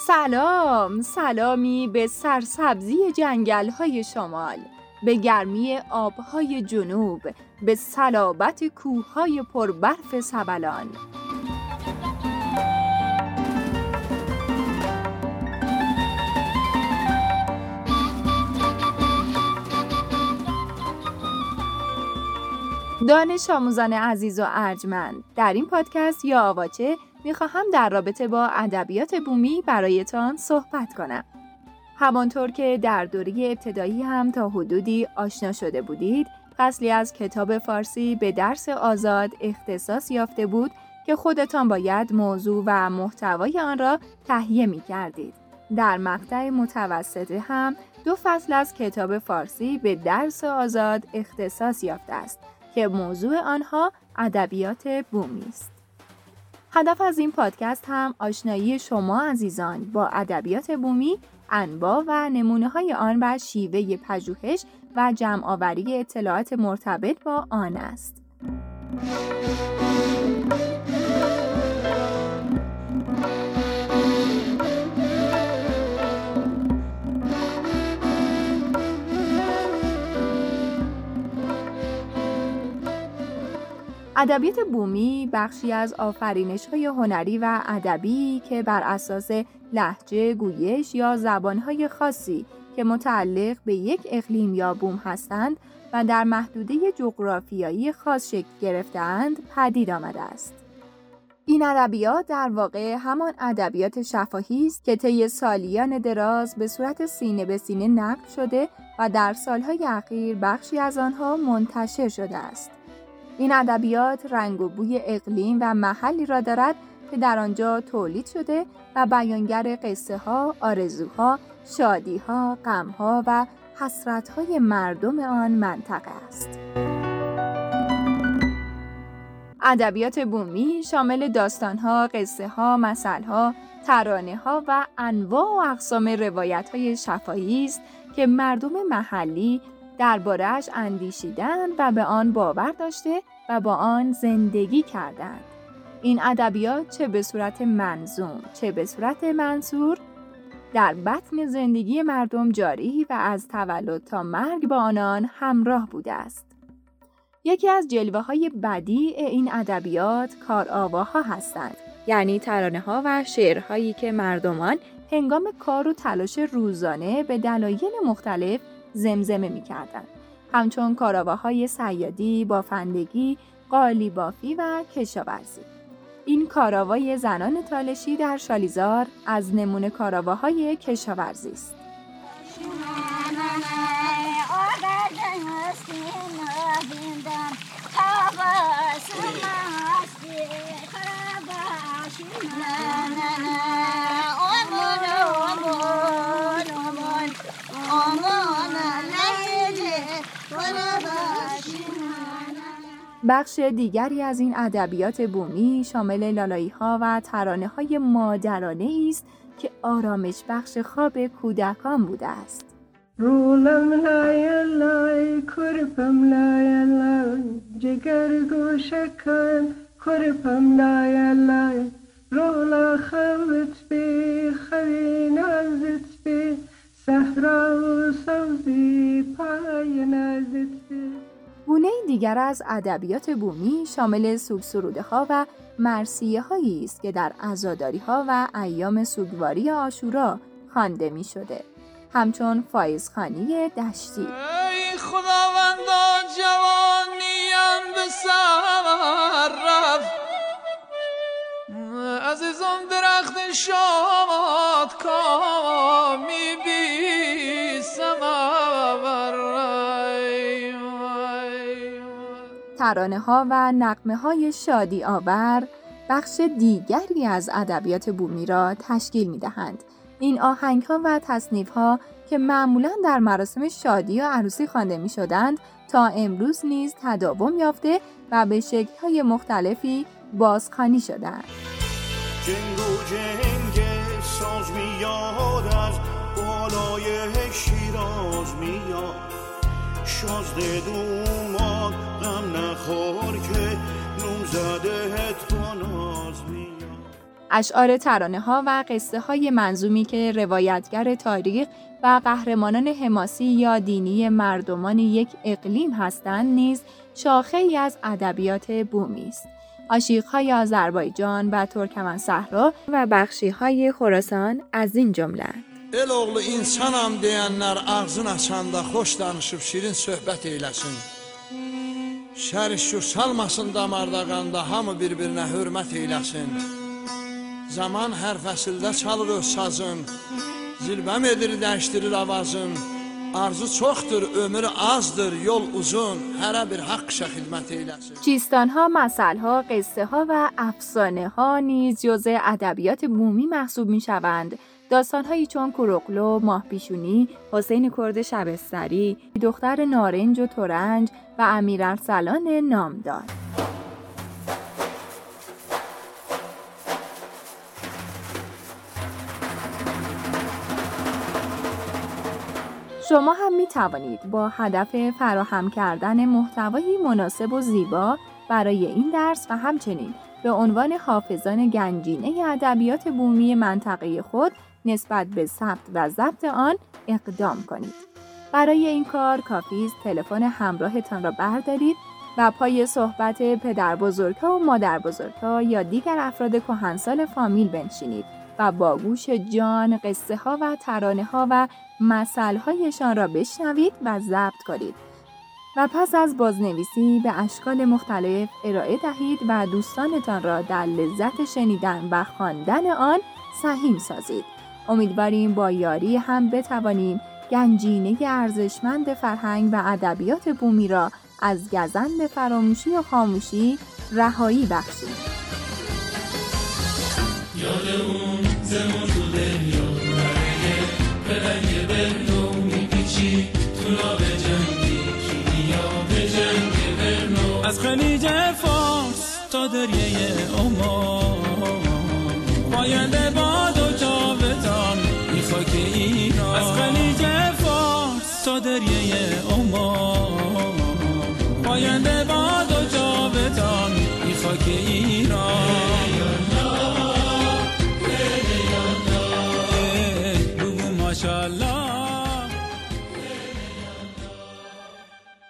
سلامی به سرسبزی جنگل‌های شمال، به گرمی آب‌های جنوب، به صلابت کوه‌های پربرف سبلان. دانش آموزان عزیز و ارجمند، در این پادکست یا آواچه میخواهم در رابطه با ادبیات بومی برایتان صحبت کنم. همانطور که در دوره ابتدایی هم تا حدودی آشنا شده بودید، فصلی از کتاب فارسی به درس آزاد اختصاص یافته بود که خودتان باید موضوع و محتوای آن را تهیه می‌کردید. در مقطع متوسط هم 2 فصل از کتاب فارسی به درس آزاد اختصاص یافته است که موضوع آنها ادبیات بومی است. هدف از این پادکست هم آشنایی شما عزیزان با ادبیات بومی، انواع و نمونه‌های آن و شیوه پژوهش و جمع‌آوری اطلاعات مرتبط با آن است. ادبیات بومی بخشی از آفرینش‌های هنری و ادبی که بر اساس لهجه، گویش یا زبان‌های خاصی که متعلق به یک اقلیم یا بوم هستند و در محدوده جغرافیایی خاص شکل گرفته‌اند پدید آمده است. این ادبیات در واقع همان ادبیات شفاهی است که طی سالیان دراز به صورت سینه به سینه نقل شده و در سال‌های اخیر بخشی از آنها منتشر شده است. این ادبیات رنگ و بوی اقلیم و محلی را دارد که در آنجا تولید شده و بیانگر قصه ها، آرزوها، شادی ها، غم ها و حسرت های مردم آن منطقه است. ادبیات بومی شامل داستان ها، قصه ها، مثل ها، ترانه ها و انواع و اقسام روایت های شفاهی است که مردم محلی درباره‌اش اندیشیدند و به آن باور داشته و با آن زندگی کردند. این ادبیات چه به صورت منظوم چه به صورت منثور در بطن زندگی مردم جاری و از تولد تا مرگ با آنان همراه بوده است. یکی از جلوه‌های بدیع این ادبیات کارآواها هستند، یعنی ترانه‌ها و شعرهایی که مردمان هنگام کار و تلاش روزانه به دلایل مختلف زمزمه می‌کردند، همچون کارآواهای صیادی، بافندگی، قالیبافی و کشاورزی. این کارآوای زنان تالشی در شالیزار از نمونه کارآواهای کشاورزی است. بخش دیگری از این ادبیات بومی شامل لالایی‌ها و ترانه‌های مادرانه است که آرامش بخش خواب کودکان بوده است. رولم لای لای کرپم لای لای جگر گوشکم کرپم لای لای رولا خوت بی خوی نازت بی صحرا و سوزی پای نازت بی. گونه دیگر از ادبیات بومی شامل سوگ سروده‌ها و مرثیه‌هایی است که در عزاداری‌ها و ایام سوگواری عاشورا خوانده می‌شده، همچون فایزخوانی دشتی. ای خداوندا جوانیم به سر رفت، عزیزم درخت شاد کامی بی ثمر. ترانه‌ها و نغمه‌های شادی آور بخش دیگری از ادبیات بومی را تشکیل می‌دهند. این آهنگ‌ها و تصنیف‌ها که معمولاً در مراسم شادی یا عروسی خوانده می‌شدند، تا امروز نیز تداوم یافته و به شکل‌های مختلفی بازخوانی شدند. جنگ و جنگ ساز میاد از بالای شیراز میاد، شازده دومان غم نخور که نوم زده تو ناز میاد. اشعار ترانه‌ها و قصه‌های منظومی که روایتگر تاریخ و قهرمانان حماسی یا دینی مردمان یک اقلیم هستند نیز شاخه‌ای از ادبیات بومی است. آشیق‌های آذربایجان و ترکمن صحرا و بخشی‌های خراسان از این جمله‌اند. El oğlu insanam deyənlər ağzın açanda xoş danışıb şirin söhbət eyləsin. Şər-şur salmasın damarda qanda, hamı bir-birinə hörmət eyləsin. Zaman hər fəsildə çalır öz sazın, zilbəm edir, dəyişdirir avazın. Arzu çoxdur, ömür azdır, yol uzun, hərə bir haqqışa xidmət eyləsin. چیستان‌ها، مثل‌ها، قصه‌ها و افسانه‌ها نیز جزء ادبیات بومی محسوب می‌شوند. داستان‌هایی چون کوروغلو، ماهپیشونی، حسین کرد شبستری، دختر نارنج و ترنج و امیرارسلان نامدار. شما هم می توانید با هدف فراهم کردن محتوایی مناسب و زیبا برای این درس و همچنین به عنوان حافظان گنجینه ادبیات بومی منطقه خود نسبت به ثبت و ضبط آن اقدام کنید. برای این کار کافی است تلفن همراهتان را بردارید و پای صحبت پدر بزرگ‌ها و مادر بزرگ‌ها یا دیگر افراد کهنسال فامیل بنشینید و با گوش جان قصه‌ها و ترانه‌ها و مثل‌هایشان را بشنوید و ضبط کنید و پس از بازنویسی به اشکال مختلف ارائه دهید و دوستانتان را در لذت شنیدن و خواندن آن سهیم سازید. امیدواریم با یاری هم بتوانیم گنجینه ارزشمند فرهنگ و ادبیات بومی را از گزند فراموشی و خاموشی رهایی بخشیم. یاد اون زمان تو دنیا به رنگ برنو میپیچی تو را به جنگی کیمیا به جنگ برنو از خلیج فارس تا دریای عمان پاینده باد و جاودان این خاک ایران از خلیج فارس تا دریای عمان پاینده